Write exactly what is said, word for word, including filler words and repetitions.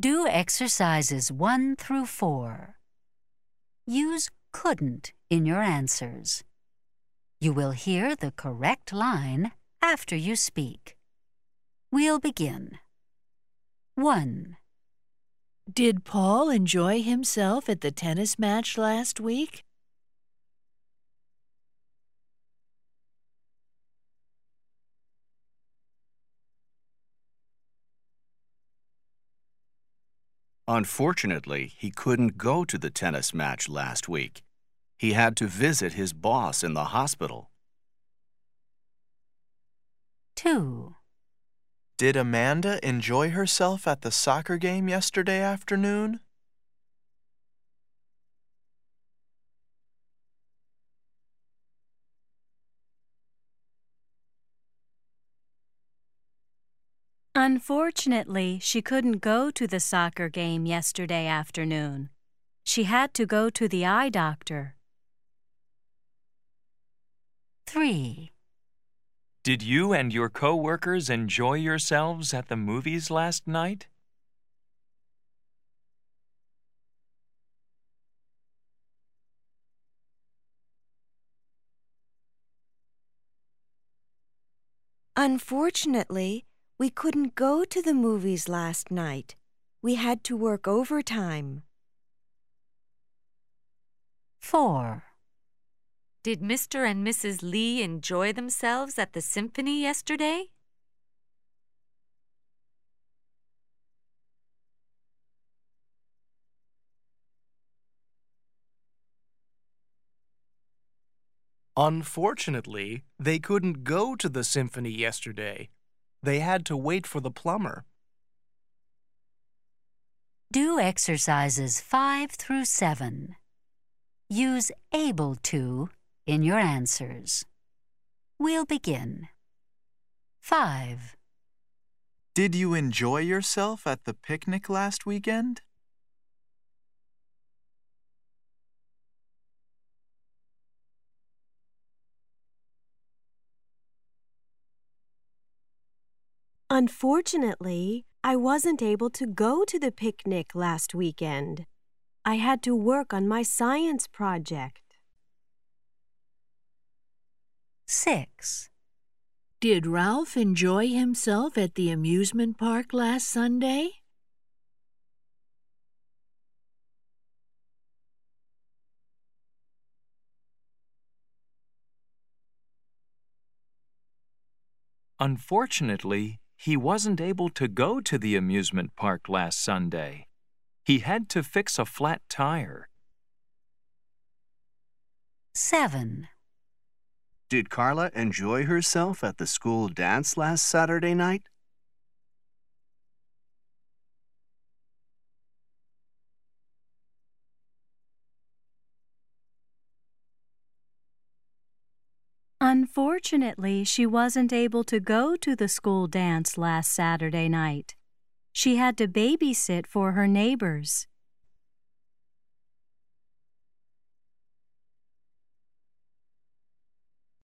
Do exercises one through four. Use couldn't in your answers. You will hear the correct line after you speak. We'll begin. one. Did Paul enjoy himself at the tennis match last week? Unfortunately, he couldn't go to the tennis match last week. He had to visit his boss in the hospital. two. Did Amanda enjoy herself at the soccer game yesterday afternoon? Unfortunately, she couldn't go to the soccer game yesterday afternoon. She had to go to the eye doctor. three. Did you and your co-workers enjoy yourselves at the movies last night? Unfortunately, we couldn't go to the movies last night. We had to work overtime. four. Did Mister and Missus Lee enjoy themselves at the symphony yesterday? Unfortunately, they couldn't go to the symphony yesterday. They had to wait for the plumber. Do exercises five through seven. Use able to in your answers. We'll begin. five. Did you enjoy yourself at the picnic last weekend? Unfortunately, I wasn't able to go to the picnic last weekend. I had to work on my science project. six. Did Ralph enjoy himself at the amusement park last Sunday? Unfortunately, he wasn't able to go to the amusement park last Sunday. He had to fix a flat tire. seven. Did Carla enjoy herself at the school dance last Saturday night? Unfortunately, she wasn't able to go to the school dance last Saturday night. She had to babysit for her neighbors.